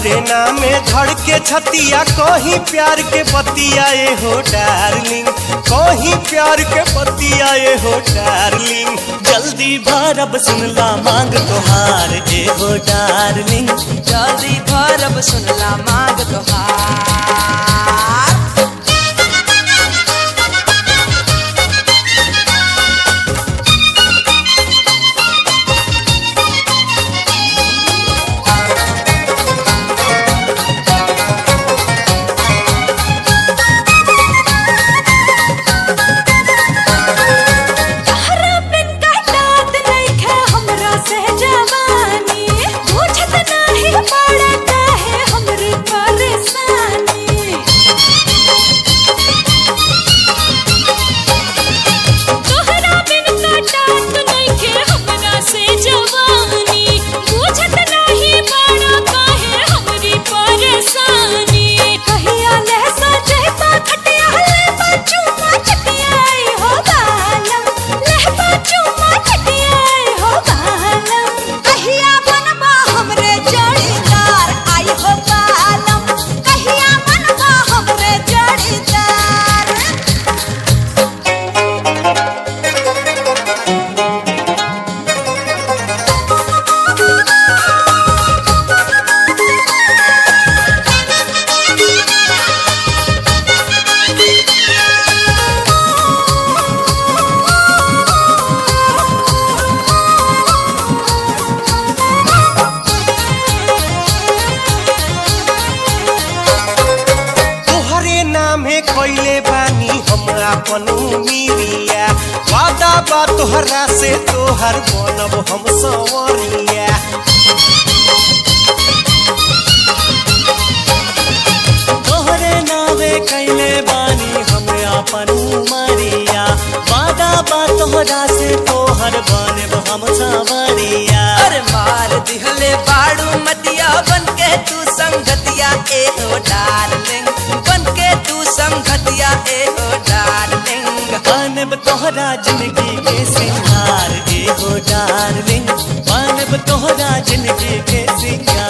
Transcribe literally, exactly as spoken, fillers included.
तोहरे नामे धड़ के छतिया कहीं प्यार के पतिया ए हो डार्लिंग, कहीं प्यार के पतिया ए हो डार्लिंग। जल्दी भरब सुनला मांग तोहार ए हो डार्लिंग, जल्दी भरब सुनला मांग तोहार। कैले बानी हम अपन मिरिया, वादा बा तोहरा से तोहर बनब हम संवरिया। तोहरे नावे कैले बानी हम अपन मरिया, वादा बा तोहरा से तोहर बनब हम संवरिया। अरे मार दिहले बाड़ू मतिया बनके तू संगतिया ए हो डार्लिंग, बनके तू संगतिया ए हो डार्लिंग। बनब तोहरा जिंदगी के सिंगार ए हो डार्लिंग, बनब तोहरा जिंदगी के सिंगार।